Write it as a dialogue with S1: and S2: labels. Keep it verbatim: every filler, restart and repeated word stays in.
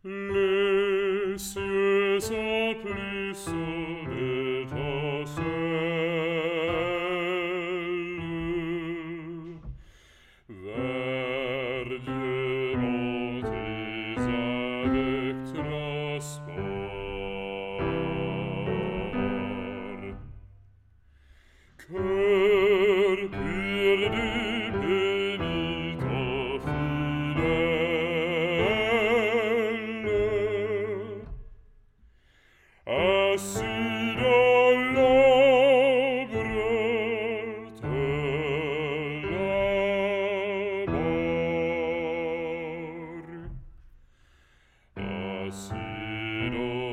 S1: Les cieux sont plus sots d'étincelles, vers Dieu montés avec transport. Cœur pur du pénitent fidèle, assis dans l'ombre de la mort, assis dans